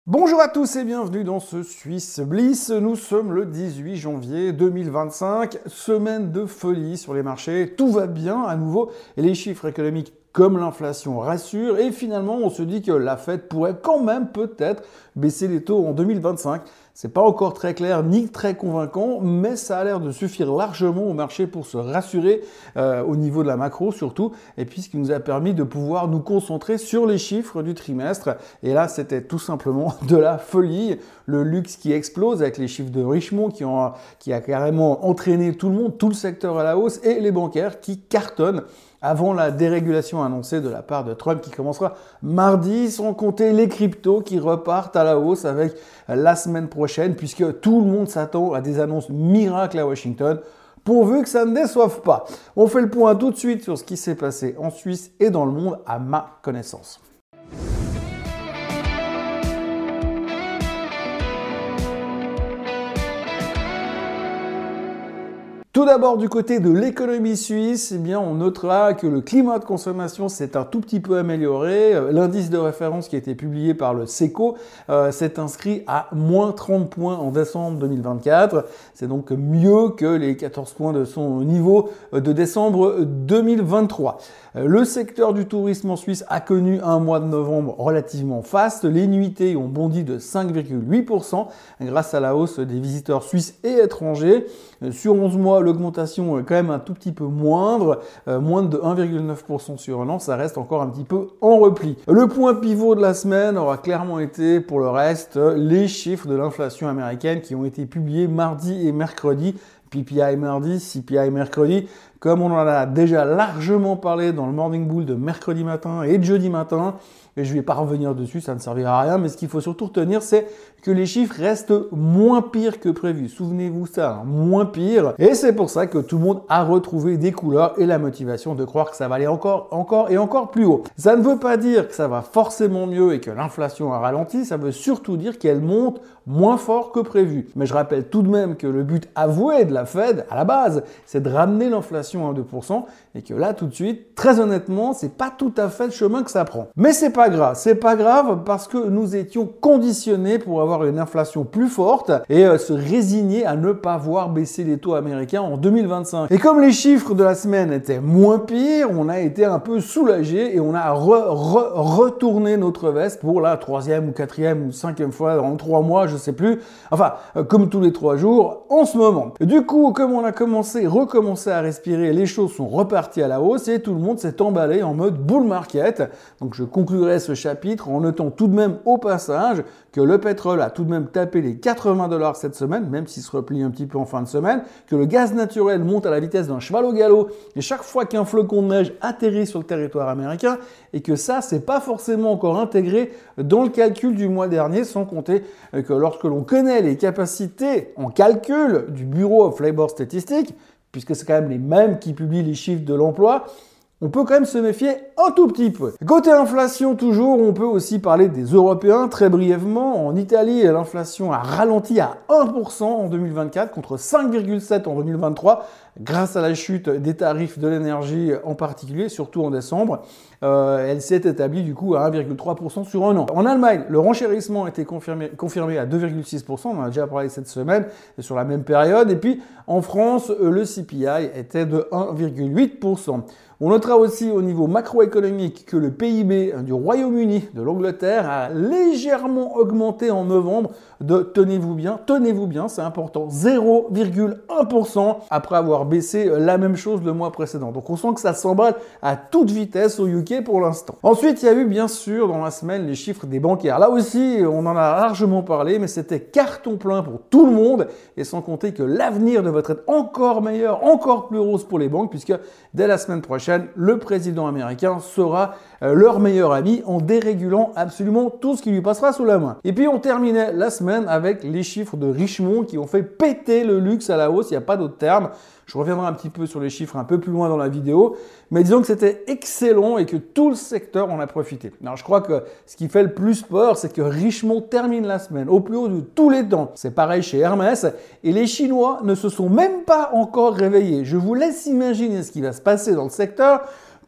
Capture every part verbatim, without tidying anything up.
Bonjour à tous et bienvenue dans ce Swiss Bliss. Nous sommes le dix-huit janvier deux mille vingt-cinq, semaine de folie sur les marchés. Tout va bien à nouveau et les chiffres économiques comme l'inflation rassurent et finalement on se dit que la Fed pourrait quand même peut-être baisser les taux en deux mille vingt-cinq. C'est pas encore très clair ni très convaincant, mais ça a l'air de suffire largement au marché pour se rassurer euh, au niveau de la macro surtout, et puis ce qui nous a permis de pouvoir nous concentrer sur les chiffres du trimestre. Et là, c'était tout simplement de la folie. Le luxe qui explose avec les chiffres de Richemont qui, ont, qui a carrément entraîné tout le monde, tout le secteur à la hausse, et les bancaires qui cartonnent avant la dérégulation annoncée de la part de Trump qui commencera mardi, sans compter les cryptos qui repartent à la hausse avec la semaine prochaine, puisque tout le monde s'attend à des annonces miracles à Washington, pourvu que ça ne déçoive pas. On fait le point tout de suite sur ce qui s'est passé en Suisse et dans le monde à ma connaissance. Tout d'abord, du côté de l'économie suisse, eh bien, on notera que le climat de consommation s'est un tout petit peu amélioré. L'indice de référence qui a été publié par le SECO euh, s'est inscrit à moins trente points en décembre deux mille vingt-quatre. C'est donc mieux que les quatorze points de son niveau de décembre deux mille vingt-trois. Le secteur du tourisme en Suisse a connu un mois de novembre relativement faste. Les nuitées ont bondi de cinq virgule huit pour cent grâce à la hausse des visiteurs suisses et étrangers. Sur onze mois, l'augmentation est quand même un tout petit peu moindre, euh, moins de un virgule neuf pour cent sur un an, ça reste encore un petit peu en repli. Le point pivot de la semaine aura clairement été, pour le reste, les chiffres de l'inflation américaine qui ont été publiés mardi et mercredi. P P I mardi, C P I mercredi. Comme on en a déjà largement parlé dans le Morning Bull de mercredi matin et de jeudi matin, et je ne vais pas revenir dessus, ça ne servira à rien, mais ce qu'il faut surtout retenir, c'est que les chiffres restent moins pires que prévu. Souvenez-vous ça, hein, moins pire. Et c'est pour ça que tout le monde a retrouvé des couleurs et la motivation de croire que ça va aller encore, encore et encore plus haut. Ça ne veut pas dire que ça va forcément mieux et que l'inflation a ralenti, ça veut surtout dire qu'elle monte moins fort que prévu. Mais je rappelle tout de même que le but avoué de la Fed, à la base, c'est de ramener l'inflation à deux pour cent et que là, tout de suite, très honnêtement, c'est pas tout à fait le chemin que ça prend. Mais c'est pas grave, c'est pas grave parce que nous étions conditionnés pour avoir une inflation plus forte et euh, se résigner à ne pas voir baisser les taux américains en deux mille vingt-cinq. Et comme les chiffres de la semaine étaient moins pires, on a été un peu soulagés et on a re, re, retourné notre veste pour la troisième ou quatrième ou cinquième fois en trois mois, je sais plus. Enfin, euh, comme tous les trois jours en ce moment. Du coup, comme on a commencé, recommencé à respirer, les choses sont reparties à la hausse et tout le monde s'est emballé en mode bull market. Donc je conclurai ce chapitre en notant tout de même au passage que le pétrole a tout de même tapé les quatre-vingts dollars cette semaine, même s'il se replie un petit peu en fin de semaine, que le gaz naturel monte à la vitesse d'un cheval au galop et chaque fois qu'un flocon de neige atterrit sur le territoire américain et que ça, c'est pas forcément encore intégré dans le calcul du mois dernier, sans compter que lorsque l'on connaît les capacités en calcul du Bureau of Labor Statistics, puisque c'est quand même les mêmes qui publient les chiffres de l'emploi, on peut quand même se méfier un tout petit peu. Côté inflation toujours, on peut aussi parler des Européens très brièvement. En Italie, l'inflation a ralenti à un pour cent en deux mille vingt-quatre contre cinq virgule sept pour cent en deux mille vingt-trois grâce à la chute des tarifs de l'énergie en particulier, surtout en décembre. Euh, elle s'est établie du coup à un virgule trois pour cent sur un an. En Allemagne, le renchérissement a été confirmé, confirmé à deux virgule six pour cent, on en a déjà parlé cette semaine, sur la même période. Et puis en France, le C P I était de un virgule huit pour cent. On notera aussi au niveau macroéconomique que le P I B du Royaume-Uni, de l'Angleterre, a légèrement augmenté en novembre de, tenez-vous bien, tenez-vous bien, c'est important, zéro virgule un pour cent après avoir baissé la même chose le mois précédent. Donc on sent que ça s'emballe à toute vitesse au U K pour l'instant. Ensuite, il y a eu bien sûr dans la semaine les chiffres des bancaires. Là aussi, on en a largement parlé, mais c'était carton plein pour tout le monde et sans compter que l'avenir devrait être encore meilleur, encore plus rose pour les banques puisque dès la semaine prochaine, le président américain sera leur meilleur ami en dérégulant absolument tout ce qui lui passera sous la main. Et puis on terminait la semaine avec les chiffres de Richemont qui ont fait péter le luxe à la hausse, il n'y a pas d'autre terme. Je reviendrai un petit peu sur les chiffres un peu plus loin dans la vidéo, mais disons que c'était excellent et que tout le secteur en a profité. Alors je crois que ce qui fait le plus peur, c'est que Richemont termine la semaine au plus haut de tous les temps. C'est pareil chez Hermès et les Chinois ne se sont même pas encore réveillés. Je vous laisse imaginer ce qui va se passer dans le secteur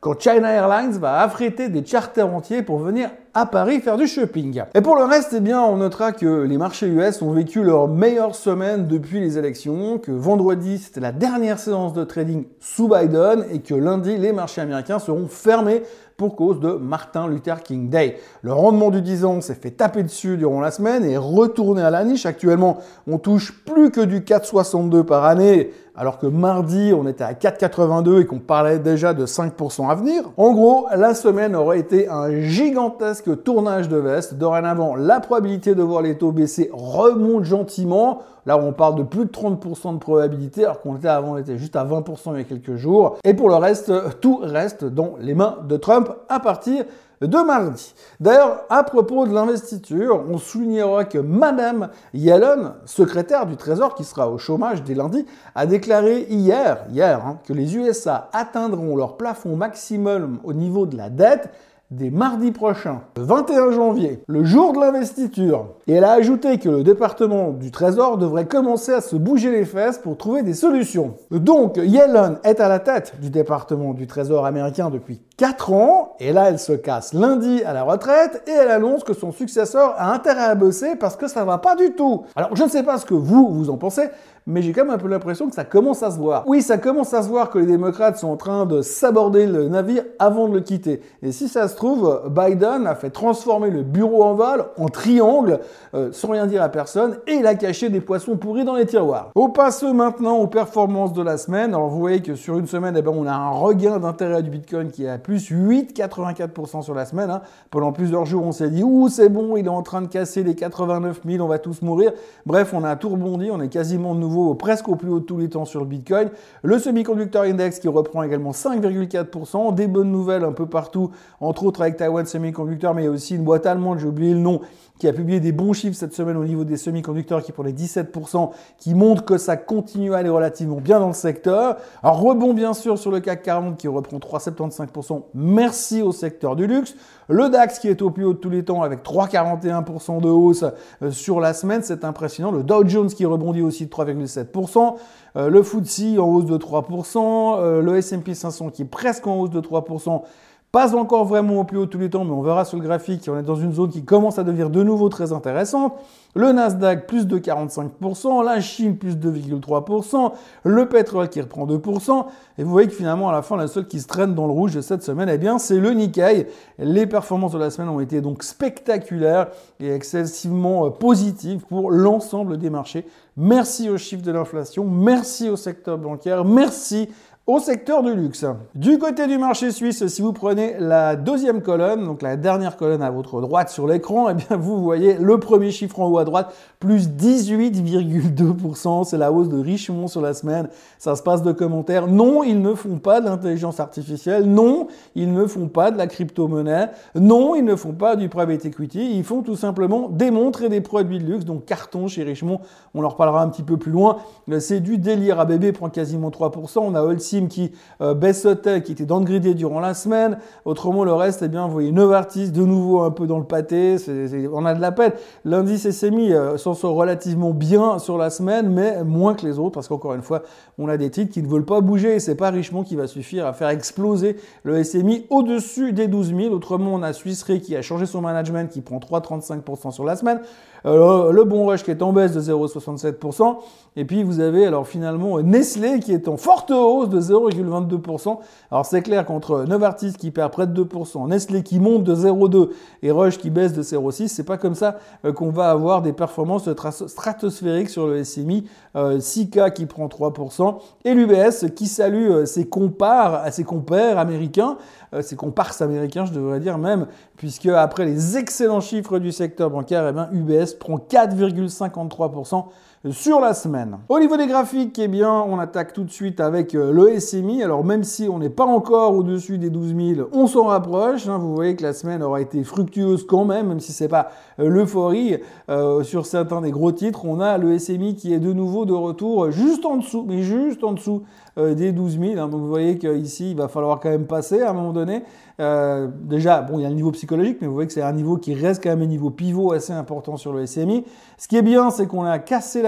quand China Airlines va affréter des charters entiers pour venir à Paris faire du shopping. Et pour le reste, eh bien, on notera que les marchés U S ont vécu leur meilleure semaine depuis les élections, que vendredi, c'était la dernière séance de trading sous Biden et que lundi, les marchés américains seront fermés pour cause de Martin Luther King Day. Le rendement du dix ans s'est fait taper dessus durant la semaine et retourné à la niche. Actuellement, on touche plus que du quatre virgule soixante-deux par année, alors que mardi, on était à quatre virgule quatre-vingt-deux et qu'on parlait déjà de cinq pour cent à venir. En gros, la semaine aurait été un gigantesque tournage de veste. Dorénavant, la probabilité de voir les taux baisser remonte gentiment. Là, on parle de plus de trente pour cent de probabilité, alors qu'on était avant, on était juste à vingt pour cent il y a quelques jours. Et pour le reste, tout reste dans les mains de Trump à partir de mardi. D'ailleurs, à propos de l'investiture, on soulignera que Madame Yellen, secrétaire du Trésor qui sera au chômage dès lundi, a déclaré hier, hier hein, que les U S A atteindront leur plafond maximum au niveau de la dette dès mardi prochain, le vingt et un janvier, le jour de l'investiture. Et elle a ajouté que le département du Trésor devrait commencer à se bouger les fesses pour trouver des solutions. Donc, Yellen est à la tête du département du Trésor américain depuis quatre ans, et là, elle se casse lundi à la retraite, et elle annonce que son successeur a intérêt à bosser parce que ça va pas du tout. Alors, je ne sais pas ce que vous, vous en pensez, mais j'ai quand même un peu l'impression que ça commence à se voir. Oui, ça commence à se voir que les démocrates sont en train de s'aborder le navire avant de le quitter. Et si ça se trouve, Biden a fait transformer le bureau ovale en triangle, euh, sans rien dire à personne, et il a caché des poissons pourris dans les tiroirs. On passe maintenant aux performances de la semaine. Alors vous voyez que sur une semaine, eh ben, on a un regain d'intérêt du Bitcoin qui est à plus huit virgule quatre-vingt-quatre pour cent sur la semaine. Hein. Pendant plusieurs jours, on s'est dit « Ouh, c'est bon, il est en train de casser les quatre-vingt-neuf mille, on va tous mourir ». Bref, on a tout rebondi, on est quasiment de nouveau presque au plus haut de tous les temps sur le Bitcoin. Le Semiconductor Index qui reprend également cinq virgule quatre pour cent. Des bonnes nouvelles un peu partout, entre autres avec Taiwan Semiconductor, mais il y a aussi une boîte allemande, j'ai oublié le nom, qui a publié des bons chiffres cette semaine au niveau des semi-conducteurs qui prenaient dix-sept pour cent, qui montre que ça continue à aller relativement bien dans le secteur. Alors rebond bien sûr sur le C A C quarante qui reprend trois virgule soixante-quinze pour cent, merci au secteur du luxe. Le DAX qui est au plus haut de tous les temps avec trois virgule quarante et un pour cent de hausse sur la semaine, c'est impressionnant. Le Dow Jones qui rebondit aussi de trois virgule sept pour cent. Euh, le F T S E en hausse de trois pour cent. Euh, le S and P cinq cents qui est presque en hausse de trois pour cent. Pas encore vraiment au plus haut de tous les temps, mais on verra sur le graphique, on est dans une zone qui commence à devenir de nouveau très intéressante. Le Nasdaq, plus de quarante-cinq pour cent, la Chine, plus deux virgule trois pour cent, le pétrole qui reprend deux pour cent. Et vous voyez que finalement, à la fin, la seule qui se traîne dans le rouge de cette semaine, eh bien, c'est le Nikkei. Les performances de la semaine ont été donc spectaculaires et excessivement positives pour l'ensemble des marchés. Merci aux chiffres de l'inflation, merci au secteur bancaire, merci au secteur du luxe. Du côté du marché suisse, si vous prenez la deuxième colonne, donc la dernière colonne à votre droite sur l'écran, eh bien vous voyez le premier chiffre en haut à droite, plus dix-huit virgule deux pour cent, c'est la hausse de Richemont sur la semaine. Ça se passe de commentaires. Non, ils ne font pas de l'intelligence artificielle. Non, ils ne font pas de la crypto-monnaie. Non, ils ne font pas du private equity. Ils font tout simplement démontrer des produits de luxe, donc carton chez Richemont. On en reparlera un petit peu plus loin. C'est du délire. A B B prend quasiment trois pour cent. On a Holcim qui euh, baisse Hotel, qui était downgradé durant la semaine. Autrement, le reste, eh bien, vous voyez Novartis de nouveau un peu dans le pâté. C'est, c'est, on a de la peine. L'indice S M I euh, s'en sort relativement bien sur la semaine, mais moins que les autres, parce qu'encore une fois, on a des titres qui ne veulent pas bouger. Et c'est pas Richemont qui va suffire à faire exploser le S M I au-dessus des douze mille. Autrement, on a Swiss Re qui a changé son management, qui prend trois virgule trente-cinq pour cent sur la semaine. Euh, le Bon Rush qui est en baisse de zéro virgule soixante-sept pour cent. Et puis, vous avez alors finalement Nestlé qui est en forte hausse de zéro virgule vingt-deux pour cent. Alors, c'est clair qu'entre Novartis qui perd près de deux pour cent, Nestlé qui monte de zéro virgule deux et Roche qui baisse de zéro virgule six, c'est pas comme ça euh, qu'on va avoir des performances stratosphériques sur le S M I. Euh, Sika qui prend trois pour cent et l'U B S qui salue euh, ses compars, ses compères américains, euh, ses comparses américains, je devrais dire même, puisque après les excellents chiffres du secteur bancaire, eh bien, U B S prend quatre virgule cinquante-trois pour cent sur la semaine. Au niveau des graphiques, eh bien, on attaque tout de suite avec le S M I. Alors, même si on n'est pas encore au-dessus des douze mille, on s'en rapproche. Hein. Vous voyez que la semaine aura été fructueuse quand même, même si c'est pas euh, l'euphorie. Euh, sur certains des gros titres, on a le S M I qui est de nouveau de retour juste en dessous, mais juste en dessous euh, des douze mille. Hein. Donc, vous voyez qu'ici, il va falloir quand même passer à un moment donné. Euh, déjà, bon, il y a le niveau psychologique, mais vous voyez que c'est un niveau qui reste quand même un niveau pivot assez important sur le S M I. Ce qui est bien, c'est qu'on a cassé la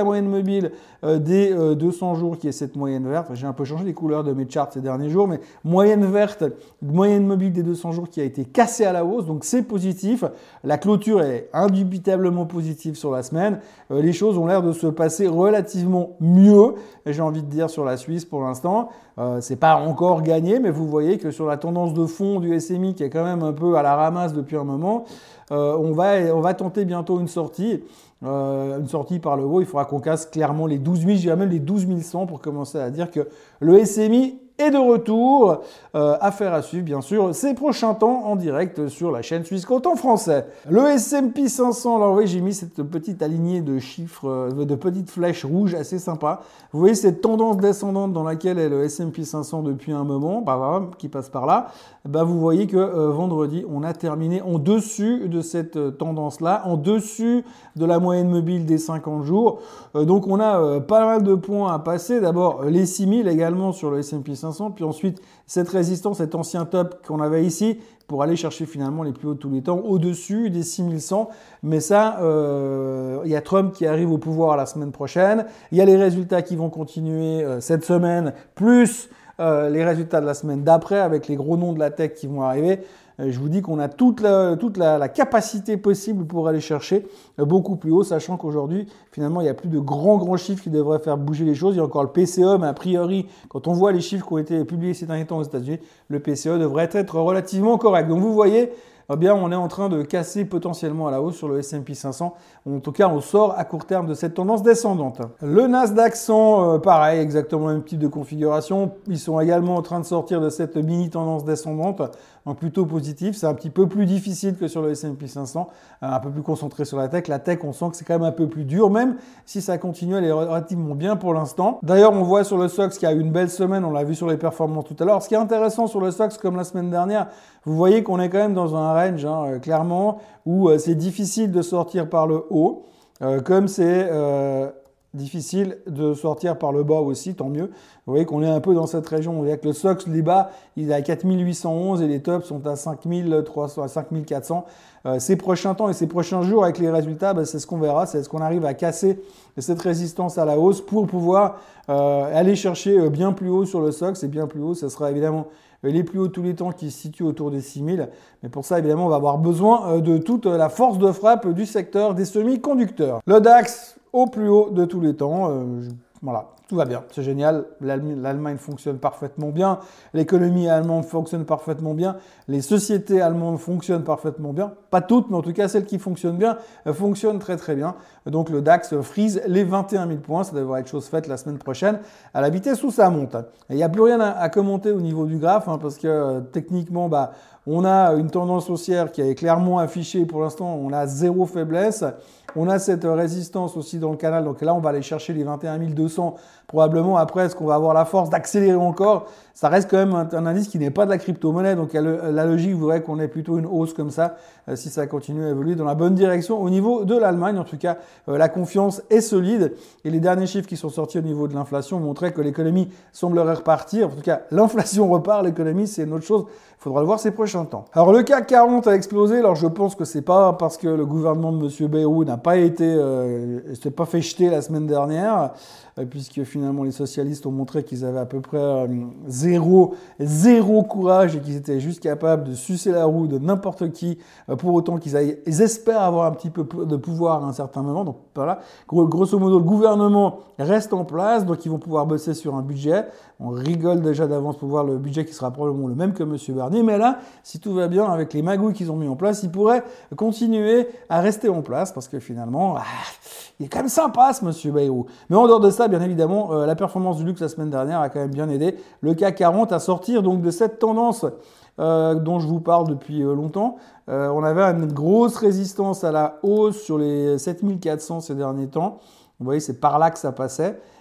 la moyenne mobile euh, des euh, deux cents jours qui est cette moyenne verte. J'ai un peu changé les couleurs de mes charts ces derniers jours, mais moyenne verte, moyenne mobile des deux cents jours qui a été cassée à la hausse, donc c'est positif. La clôture est indubitablement positive sur la semaine. Euh, les choses ont l'air de se passer relativement mieux, j'ai envie de dire, sur la Suisse pour l'instant. Euh, c'est pas encore gagné, mais vous voyez que sur la tendance de fond du S M I qui est quand même un peu à la ramasse depuis un moment, euh, on va, on va tenter bientôt une sortie. Euh, une sortie par le haut, il faudra qu'on casse clairement les douze mille, je dirais même les douze mille cent pour commencer à dire que le S M I est de retour. Euh, affaire à suivre, bien sûr, ces prochains temps en direct sur la chaîne Suisse Côte en français. Le S and P cinq cents, alors oui, j'ai mis cette petite alignée de chiffres, euh, de petites flèches rouges assez sympa. Vous voyez cette tendance descendante dans laquelle est le S and P cinq cents depuis un moment, bah, voilà, qui passe par là. Bah, vous voyez que euh, vendredi, on a terminé en dessus de cette euh, tendance-là, en dessus de la moyenne mobile des cinquante jours. Euh, donc, on a euh, pas mal de points à passer. D'abord, les six mille également sur le S and P cinq cents, puis ensuite, cette résistance, cet ancien top qu'on avait ici, pour aller chercher finalement les plus hauts de tous les temps, au-dessus des six mille cent. Mais ça, euh, il y a Trump qui arrive au pouvoir la semaine prochaine. Il y a les résultats qui vont continuer euh, cette semaine, plus euh, les résultats de la semaine d'après, avec les gros noms de la tech qui vont arriver. Euh, je vous dis qu'on a toute la, toute la, la capacité possible pour aller chercher euh, beaucoup plus haut, sachant qu'aujourd'hui, finalement, il n'y a plus de grands, grands chiffres qui devraient faire bouger les choses. Il y a encore le P C E, mais a priori, quand on voit les chiffres qui ont été publiés ces derniers temps aux États-Unis, le P C E devrait être relativement correct. Donc, vous voyez, eh bien, on est en train de casser potentiellement à la hausse sur le S and P cinq cents. En tout cas, on sort à court terme de cette tendance descendante. Le Nasdaq cent, euh, pareil, exactement le même type de configuration. Ils sont également en train de sortir de cette mini tendance descendante, donc plutôt positif. C'est un petit peu plus difficile que sur le S and P cinq cents, un peu plus concentré sur la tech. La tech, on sent que c'est quand même un peu plus dur, même si ça continue, elle est relativement bien pour l'instant. D'ailleurs, on voit sur le S O X qu'il y a eu une belle semaine, on l'a vu sur les performances tout à l'heure. Ce qui est intéressant sur le S O X, comme la semaine dernière, vous voyez qu'on est quand même dans un range, hein, clairement, où euh, c'est difficile de sortir par le haut, euh, comme c'est euh, difficile de sortir par le bas aussi, tant mieux. Vous voyez qu'on est un peu dans cette région. Vous voyez que le S O X, les bas, il est à quatre mille huit cent onze et les tops sont à cinq mille trois cents, à cinq mille quatre cents. Euh, ces prochains temps et ces prochains jours avec les résultats, ben, c'est ce qu'on verra. C'est ce qu'on arrive à casser cette résistance à la hausse pour pouvoir euh, aller chercher bien plus haut sur le S O X. Et bien plus haut, ce sera évidemment les plus hauts de tous les temps qui se situent autour des six mille. Mais pour ça, évidemment, on va avoir besoin de toute la force de frappe du secteur des semi-conducteurs. Le DAX au plus haut de tous les temps. Euh, je... Voilà, tout va bien, c'est génial. L'Allemagne fonctionne parfaitement bien, l'économie allemande fonctionne parfaitement bien, les sociétés allemandes fonctionnent parfaitement bien. Pas toutes, mais en tout cas celles qui fonctionnent bien, fonctionnent très très bien. Donc le DAX frise les vingt et un mille points, ça devrait être chose faite la semaine prochaine, à la vitesse où ça monte. Il n'y a plus rien à, à commenter au niveau du graphe, hein, parce que euh, techniquement, bah, on a une tendance haussière qui est clairement affichée pour l'instant, on a zéro faiblesse. On a cette résistance aussi dans le canal, donc là on va aller chercher les vingt et un mille deux cents probablement. Après, est-ce qu'on va avoir la force d'accélérer encore? Ça reste quand même un, un indice qui n'est pas de la crypto-monnaie, donc la logique voudrait qu'on ait plutôt une hausse comme ça, euh, si ça continue à évoluer dans la bonne direction au niveau de l'Allemagne. En tout cas, euh, la confiance est solide et les derniers chiffres qui sont sortis au niveau de l'inflation montraient que l'économie semblerait repartir. En tout cas, l'inflation repart, l'économie c'est une autre chose. Il faudra le voir ces prochains temps. Alors le C A C quarante a explosé. Alors je pense que c'est pas parce que le gouvernement de M. Bayrou n'a pas été, euh, s'est pas fait jeter la semaine dernière, euh, puisque finalement les socialistes ont montré qu'ils avaient à peu près euh, zéro, zéro courage et qu'ils étaient juste capables de sucer la roue de n'importe qui, euh, pour autant qu'ils aillent, ils espèrent avoir un petit peu de pouvoir à un certain moment. Donc voilà, grosso modo le gouvernement reste en place, donc ils vont pouvoir bosser sur un budget. On rigole déjà d'avance pour voir le budget qui sera probablement le même que M. Barnier. Mais là, si tout va bien avec les magouilles qu'ils ont mis en place, ils pourraient continuer à rester en place parce que finalement, ah, il est quand même sympa ce M. Bayrou. Mais en dehors de ça, bien évidemment, euh, la performance du luxe la semaine dernière a quand même bien aidé le C A C quarante à sortir donc de cette tendance euh, dont je vous parle depuis euh, longtemps. Euh, on avait une grosse résistance à la hausse sur les sept mille quatre cents ces derniers temps. Vous voyez, c'est par là que ça passait.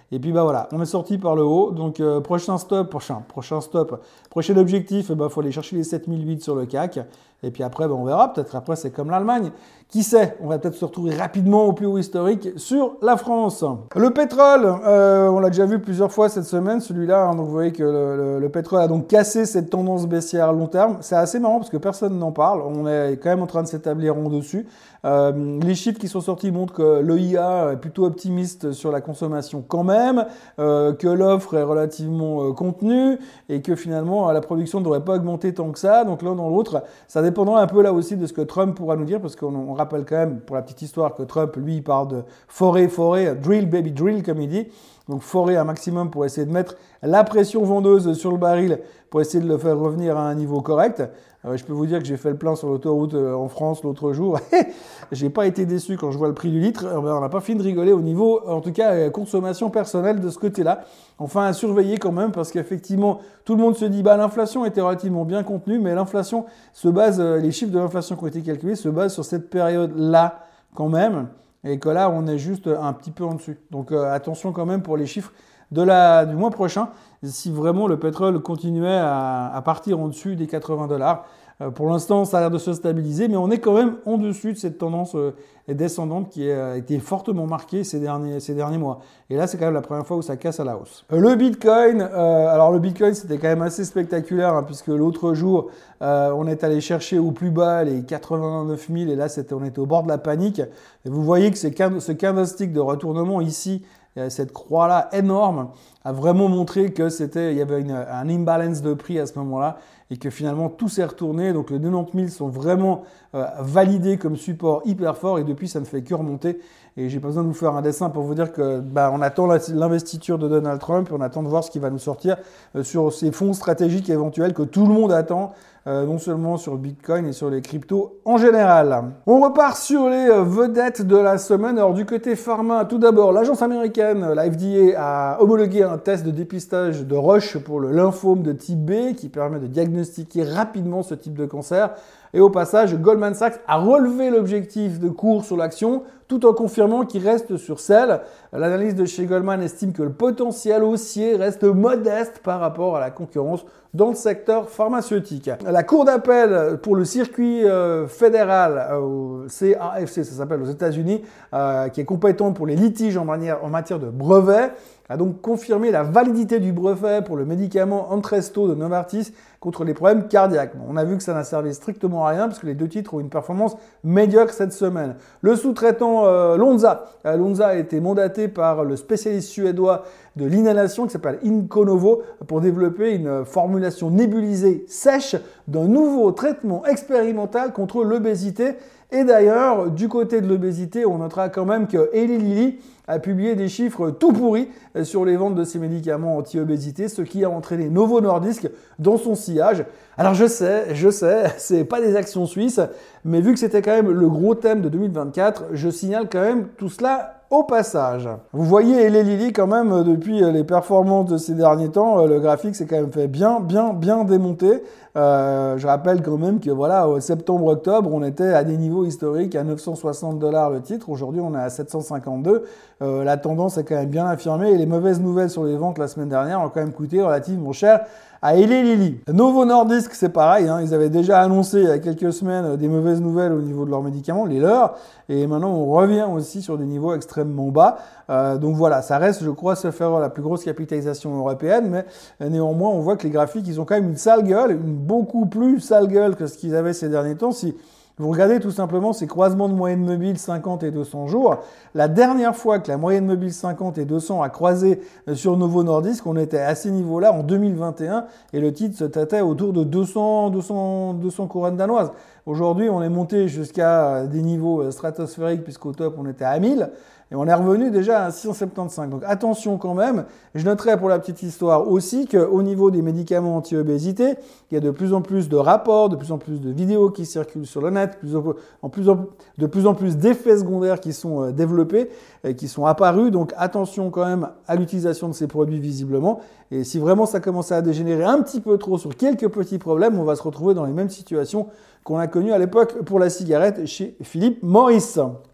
Et puis bah voilà, on est sorti par le haut. Donc euh, prochain stop, prochain, prochain stop, prochain objectif, il bah, faut aller chercher les sept mille huit sur le C A C. Et puis après, bah, on verra. Peut-être après, c'est comme l'Allemagne. Qui sait, on va peut-être se retrouver rapidement au plus haut historique sur la France. Le pétrole, euh, on l'a déjà vu plusieurs fois cette semaine, celui-là. Hein, donc vous voyez que le, le, le pétrole a donc cassé cette tendance baissière à long terme. C'est assez marrant parce que personne n'en parle. On est quand même en train de s'établir en dessus. Euh, les chiffres qui sont sortis montrent que l'E I A est plutôt optimiste sur la consommation quand même, euh, que l'offre est relativement euh, contenue et que finalement la production ne devrait pas augmenter tant que ça. Donc l'un dans l'autre, ça dépendra un peu là aussi de ce que Trump pourra nous dire, parce qu'on on rappelle quand même, pour la petite histoire, que Trump, lui, il parle de forer, forer, drill, baby, drill, comme il dit. Donc forer un maximum pour essayer de mettre la pression vendeuse sur le baril pour essayer de le faire revenir à un niveau correct. Euh, je peux vous dire que j'ai fait le plein sur l'autoroute euh, en France l'autre jour. J'ai pas été déçu quand je vois le prix du litre. Euh, ben, on n'a pas fini de rigoler au niveau, en tout cas, euh, consommation personnelle de ce côté-là. Enfin, à surveiller quand même, parce qu'effectivement, tout le monde se dit, bah, l'inflation était relativement bien contenue, mais l'inflation se base, euh, les chiffres de l'inflation qui ont été calculés se basent sur cette période-là quand même. Et que là, on est juste un petit peu en dessus. Donc euh, attention quand même pour les chiffres de la, du mois prochain, si vraiment le pétrole continuait à, à partir en dessus des quatre-vingts dollars. Euh, pour l'instant, ça a l'air de se stabiliser, mais on est quand même en dessus de cette tendance euh, descendante qui a été fortement marquée ces derniers, ces derniers mois. Et là, c'est quand même la première fois où ça casse à la hausse. Euh, le Bitcoin, euh, alors le Bitcoin, c'était quand même assez spectaculaire, hein, puisque l'autre jour, euh, on est allé chercher au plus bas les quatre-vingt-neuf mille, et là, c'était, on était au bord de la panique. Et vous voyez que ces, ce candlestick de retournement ici, cette croix-là énorme, a vraiment montré que c'était, il y avait une, un imbalance de prix à ce moment-là et que finalement tout s'est retourné. Donc les quatre-vingt-dix mille sont vraiment euh, validés comme support hyper fort et depuis ça ne fait que remonter. Et j'ai pas besoin de vous faire un dessin pour vous dire que bah, on attend l'investiture de Donald Trump et on attend de voir ce qui va nous sortir euh, sur ces fonds stratégiques éventuels que tout le monde attend. Euh, non seulement sur le Bitcoin et sur les cryptos en général. On repart sur les euh, vedettes de la semaine. Alors du côté pharma, tout d'abord, l'agence américaine, la F D A, a homologué un test de dépistage de Roche pour le lymphome de type B qui permet de diagnostiquer rapidement ce type de cancer. Et au passage, Goldman Sachs a relevé l'objectif de cours sur l'action tout en confirmant qu'il reste sur selle. L'analyse de chez Goldman estime que le potentiel haussier reste modeste par rapport à la concurrence dans le secteur pharmaceutique. La Cour d'appel pour le circuit euh, fédéral, euh, C A F C, ça s'appelle aux États-Unis, euh, qui est compétent pour les litiges en, manière, en matière de brevets, a donc confirmé la validité du brevet pour le médicament Entresto de Novartis contre les problèmes cardiaques. Bon, on a vu que ça n'a servi strictement à rien parce que les deux titres ont une performance médiocre cette semaine. Le sous-traitant euh, Lonza, euh, Lonza a été mandaté par le spécialiste suédois de l'inhalation qui s'appelle Inconovo pour développer une formulation nébulisée sèche d'un nouveau traitement expérimental contre l'obésité. Et d'ailleurs, du côté de l'obésité, on notera quand même que Eli Lilly a publié des chiffres tout pourris sur les ventes de ces médicaments anti-obésité, ce qui a entraîné Novo Nordisk dans son sillage. Alors je sais, je sais, c'est pas des actions suisses, mais vu que c'était quand même le gros thème de deux mille vingt-quatre, je signale quand même tout cela au passage. Vous voyez Eli Lilly quand même depuis les performances de ces derniers temps, le graphique s'est quand même fait bien, bien, bien démonter. Euh, je rappelle quand même que voilà, au septembre-octobre, on était à des niveaux historiques à neuf cent soixante dollars le titre. Aujourd'hui, on est à sept cent cinquante-deux. Euh, la tendance est quand même bien affirmée et les mauvaises nouvelles sur les ventes la semaine dernière ont quand même coûté relativement cher à Eli Lilly. Novo Nordisk, c'est pareil, hein, ils avaient déjà annoncé il y a quelques semaines des mauvaises nouvelles au niveau de leurs médicaments, les leurs, et maintenant on revient aussi sur des niveaux extrêmement bas. Euh, donc voilà, ça reste, je crois, se faire la plus grosse capitalisation européenne, mais néanmoins on voit que les graphiques, ils ont quand même une sale gueule, une beaucoup plus sale gueule que ce qu'ils avaient ces derniers temps. Si vous regardez tout simplement ces croisements de moyenne mobile cinquante et deux cents jours, la dernière fois que la moyenne mobile cinquante et deux cents a croisé sur Novo Nordisk, on était à ces niveaux-là en deux mille vingt et un et le titre se tâtait autour de deux cents, deux cents, deux cents couronnes danoises. Aujourd'hui, on est monté jusqu'à des niveaux stratosphériques puisqu'au top, on était à mille. Et on est revenu déjà à six cent soixante-quinze. Donc attention quand même. Je noterai pour la petite histoire aussi qu'au niveau des médicaments anti-obésité, il y a de plus en plus de rapports, de plus en plus de vidéos qui circulent sur le net, plus en, en plus en, de plus en plus d'effets secondaires qui sont développés et qui sont apparus. Donc attention quand même à l'utilisation de ces produits visiblement. Et si vraiment ça commence à dégénérer un petit peu trop sur quelques petits problèmes, on va se retrouver dans les mêmes situations qu'on a connues à l'époque pour la cigarette chez Philip Morris.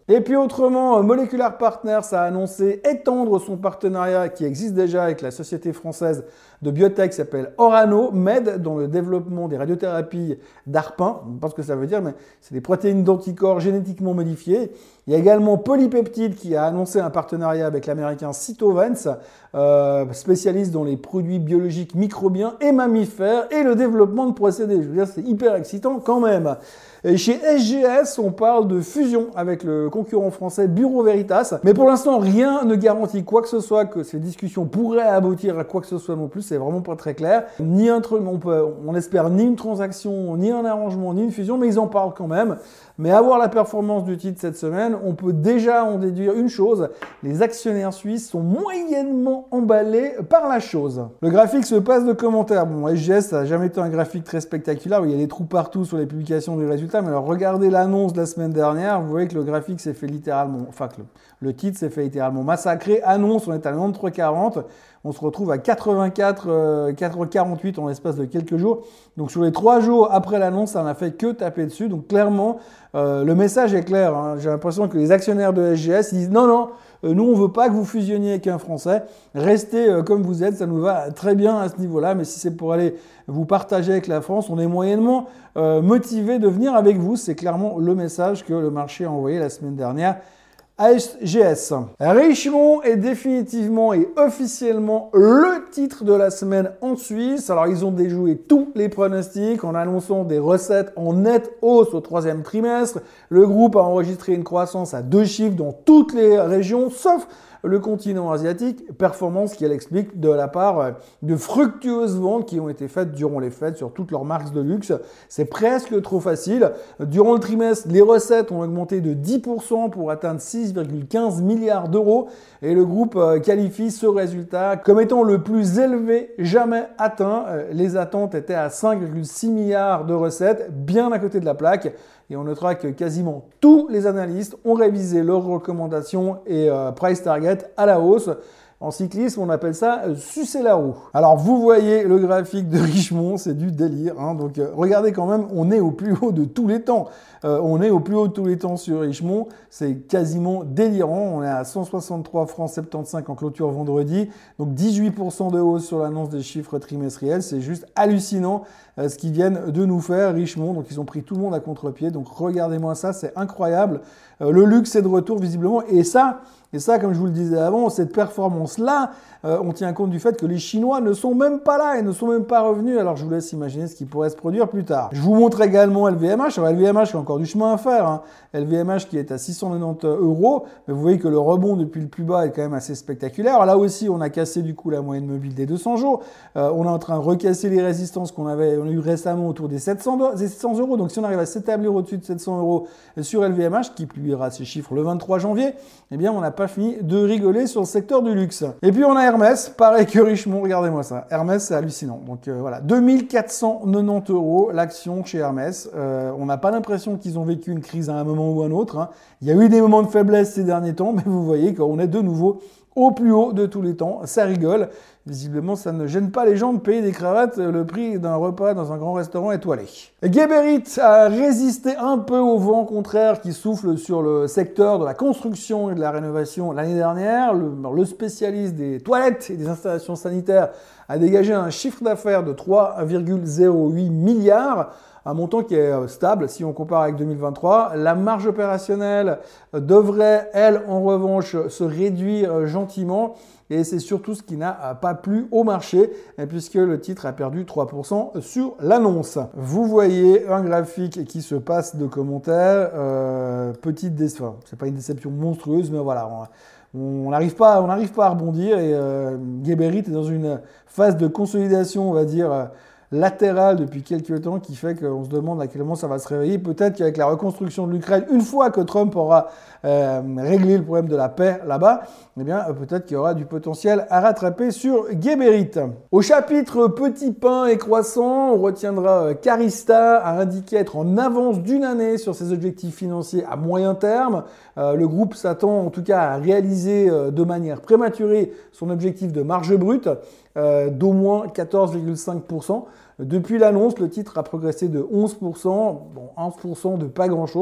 Et puis autrement, Molecular Partners a annoncé étendre son partenariat qui existe déjà avec la société française de biotech qui s'appelle Orano Med dans le développement des radiothérapies d'ARPin. Je ne sais pas ce que ça veut dire, mais c'est des protéines d'anticorps génétiquement modifiées. Il y a également Polypeptide qui a annoncé un partenariat avec l'américain Cytovance, euh, spécialiste dans les produits biologiques microbiens et mammifères et le développement de procédés. Je veux dire, c'est hyper excitant quand même. Et chez S G S, on parle de fusion avec le concurrent français Bureau Veritas. Mais pour l'instant, rien ne garantit quoi que ce soit que ces discussions pourraient aboutir à quoi que ce soit non plus. C'est vraiment pas très clair. Ni un, on, peut, on espère ni une transaction, ni un arrangement, ni une fusion, mais ils en parlent quand même. Mais à voir la performance du titre cette semaine, on peut déjà en déduire une chose, les actionnaires suisses sont moyennement emballés par la chose. Le graphique se passe de commentaires. Bon, S G S, ça n'a jamais été un graphique très spectaculaire, où il y a des trous partout sur les publications des résultats, mais alors regardez l'annonce de la semaine dernière, vous voyez que le graphique s'est fait littéralement, enfin que le, le titre s'est fait littéralement massacrer. Annonce, on est à quatre-vingt-treize quarante. On se retrouve à quatre-vingt-quatre, euh, quarante-huit en l'espace de quelques jours. Donc sur les trois jours après l'annonce, ça n'a fait que taper dessus. Donc clairement, euh, le message est clair. Hein. J'ai l'impression que les actionnaires de S G S ils disent non, non, euh, nous on veut pas que vous fusionniez avec un Français. Restez euh, comme vous êtes, ça nous va très bien à ce niveau-là. Mais si c'est pour aller vous partager avec la France, on est moyennement euh, motivé de venir avec vous. C'est clairement le message que le marché a envoyé la semaine dernière à S G S. Richemont est définitivement et officiellement le titre de la semaine en Suisse. Alors ils ont déjoué tous les pronostics en annonçant des recettes en nette hausse au troisième trimestre. Le groupe a enregistré une croissance à deux chiffres dans toutes les régions, sauf le continent asiatique, performance qu'elle explique de la part de fructueuses ventes qui ont été faites durant les fêtes sur toutes leurs marques de luxe. C'est presque trop facile. Durant le trimestre, les recettes ont augmenté de dix pour cent pour atteindre six virgule quinze milliards d'euros et le groupe qualifie ce résultat comme étant le plus élevé jamais atteint. Les attentes étaient à cinq virgule six milliards de recettes, bien à côté de la plaque. Et on notera que quasiment tous les analystes ont révisé leurs recommandations et euh, price target à la hausse. En cyclisme, on appelle ça euh, sucer la roue. Alors, vous voyez le graphique de Richemont, c'est du délire. Hein, donc, euh, regardez quand même, on est au plus haut de tous les temps. Euh, on est au plus haut de tous les temps sur Richemont. C'est quasiment délirant. On est à cent soixante-trois francs soixante-quinze en clôture vendredi. Donc, dix-huit pour cent de hausse sur l'annonce des chiffres trimestriels. C'est juste hallucinant euh, ce qu'ils viennent de nous faire, Richemont. Donc, ils ont pris tout le monde à contre-pied. Donc, regardez-moi ça, c'est incroyable. Euh, le luxe est de retour, visiblement. Et ça... Et ça, comme je vous le disais avant, cette performance-là, euh, on tient compte du fait que les Chinois ne sont même pas là et ne sont même pas revenus. Alors, je vous laisse imaginer ce qui pourrait se produire plus tard. Je vous montre également L V M H. Alors, L V M H, il y a encore du chemin à faire. Hein. L V M H qui est à six cent quatre-vingt-dix euros. Mais vous voyez que le rebond depuis le plus bas est quand même assez spectaculaire. Alors, là aussi, on a cassé du coup la moyenne mobile des deux cents jours. Euh, on est en train de recasser les résistances qu'on avait, on a eu récemment autour des sept cents euros. Donc, si on arrive à s'établir au-dessus de sept cents euros sur L V M H, qui publiera ses chiffres le vingt-trois janvier, eh bien, on n'a pas fini de rigoler sur le secteur du luxe. Et puis on a Hermès, pareil que Richemont, regardez-moi ça. Hermès, c'est hallucinant. Donc euh, voilà, deux mille quatre cent quatre-vingt-dix euros l'action chez Hermès. Euh, on n'a pas l'impression qu'ils ont vécu une crise à un moment ou un autre. Hein. Il y a eu des moments de faiblesse ces derniers temps, mais vous voyez qu'on est de nouveau au plus haut de tous les temps. Ça rigole. Visiblement, ça ne gêne pas les gens de payer des cravates le prix d'un repas dans un grand restaurant étoilé. Geberit a résisté un peu au vent contraire qui souffle sur le secteur de la construction et de la rénovation l'année dernière. Le, le spécialiste des toilettes et des installations sanitaires a dégagé un chiffre d'affaires de trois virgule zéro huit milliards. Un montant qui est stable si on compare avec deux mille vingt-trois. La marge opérationnelle devrait, elle, en revanche, se réduire gentiment. Et c'est surtout ce qui n'a pas plu au marché, puisque le titre a perdu trois pour cent sur l'annonce. Vous voyez un graphique qui se passe de commentaires. Euh, petite déception. C'est pas une déception monstrueuse, mais voilà. On n'arrive pas, on n'arrive pas à rebondir. Et euh, Geberit est dans une phase de consolidation, on va dire, latérale depuis quelques temps qui fait qu'on se demande à quel moment ça va se réveiller. Peut-être qu'avec la reconstruction de l'Ukraine, une fois que Trump aura euh, réglé le problème de la paix là-bas, eh bien peut-être qu'il y aura du potentiel à rattraper sur Geberit. Au chapitre petit pain et croissant, on retiendra qu'Arista a indiqué être en avance d'une année sur ses objectifs financiers à moyen terme. Euh, le groupe s'attend en tout cas à réaliser euh, de manière prématurée son objectif de marge brute euh, d'au moins quatorze virgule cinq pour cent. Depuis l'annonce, le titre a progressé de onze pour cent, bon, onze pour cent de pas grand-chose,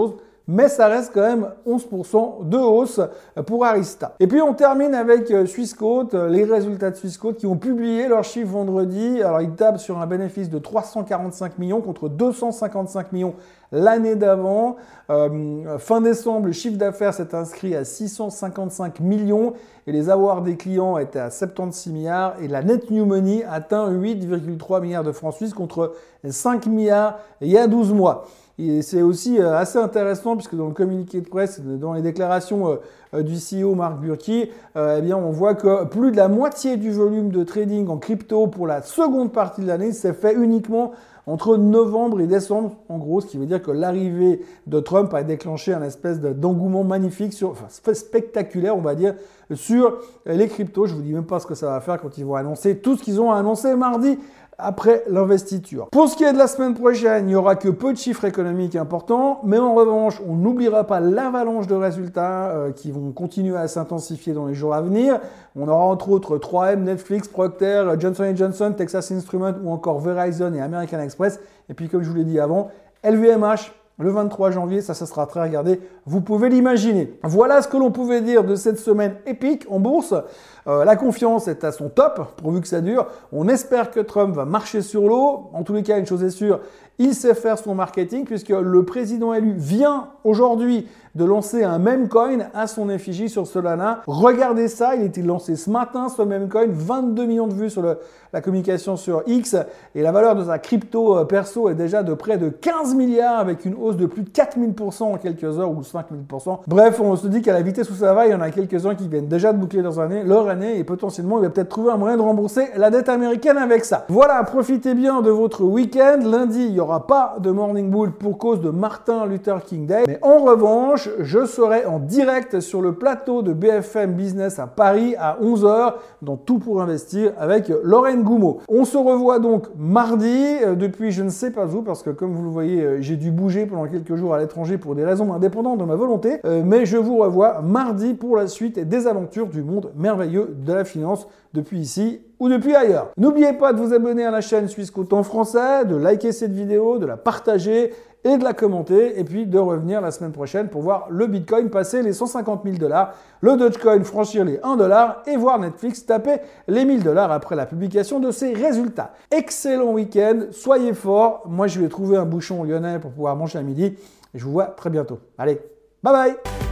mais ça reste quand même onze pour cent de hausse pour Arista. Et puis on termine avec Swissquote, les résultats de Swissquote qui ont publié leurs chiffres vendredi. Alors ils tablent sur un bénéfice de trois cent quarante-cinq millions contre deux cent cinquante-cinq millions l'année d'avant. Euh, fin décembre, le chiffre d'affaires s'est inscrit à six cent cinquante-cinq millions et les avoirs des clients étaient à soixante-seize milliards et la net new money atteint huit virgule trois milliards de francs suisses contre cinq milliards il y a douze mois. Et c'est aussi assez intéressant puisque dans le communiqué de presse, dans les déclarations du C E O Mark Burki, euh, eh bien on voit que plus de la moitié du volume de trading en crypto pour la seconde partie de l'année s'est fait uniquement entre novembre et décembre, en gros, ce qui veut dire que l'arrivée de Trump a déclenché un espèce d'engouement magnifique, sur, enfin spectaculaire, on va dire, sur les cryptos. Je vous dis même pas ce que ça va faire quand ils vont annoncer tout ce qu'ils ont annoncé mardi après l'investiture. Pour ce qui est de la semaine prochaine, il n'y aura que peu de chiffres économiques importants, mais en revanche, on n'oubliera pas l'avalanche de résultats euh, qui vont continuer à s'intensifier dans les jours à venir. On aura entre autres trois M, Netflix, Procter, Johnson and Johnson, Texas Instruments ou encore Verizon et American Express. Et puis comme je vous l'ai dit avant, L V M H, le vingt-trois janvier, ça, ça sera très regardé, vous pouvez l'imaginer. Voilà ce que l'on pouvait dire de cette semaine épique en bourse. Euh, la confiance est à son top, pourvu que ça dure. On espère que Trump va marcher sur l'eau. En tous les cas, une chose est sûre, il sait faire son marketing puisque le président élu vient aujourd'hui de lancer un meme coin à son effigie sur Solana. Regardez ça, il a été lancé ce matin, ce meme coin, vingt-deux millions de vues sur le, la communication sur X et la valeur de sa crypto perso est déjà de près de quinze milliards avec une hausse de plus de quatre mille pour cent en quelques heures ou cinq mille pour cent. Bref, on se dit qu'à la vitesse où ça va, il y en a quelques-uns qui viennent déjà de boucler leur année, leur année et potentiellement il va peut-être trouver un moyen de rembourser la dette américaine avec ça. Voilà, profitez bien de votre week-end. Lundi, il n'y aura pas de Morning Bull pour cause de Martin Luther King Day. Mais en revanche, je serai en direct sur le plateau de B F M Business à Paris à onze heures dans Tout pour investir avec Lorraine Goumeau. On se revoit donc mardi euh, depuis je ne sais pas où parce que comme vous le voyez, euh, j'ai dû bouger pendant quelques jours à l'étranger pour des raisons indépendantes de ma volonté. Euh, mais je vous revois mardi pour la suite des aventures du monde merveilleux de la finance depuis ici ou depuis ailleurs. N'oubliez pas de vous abonner à la chaîne Swissquote en français, de liker cette vidéo, de la partager et de la commenter et puis de revenir la semaine prochaine pour voir le Bitcoin passer les cent cinquante mille dollars, le Dogecoin franchir les un dollar et voir Netflix taper les mille dollars après la publication de ses résultats. Excellent week-end, soyez forts. Moi, je vais trouver un bouchon lyonnais pour pouvoir manger à midi et je vous vois très bientôt. Allez, bye bye!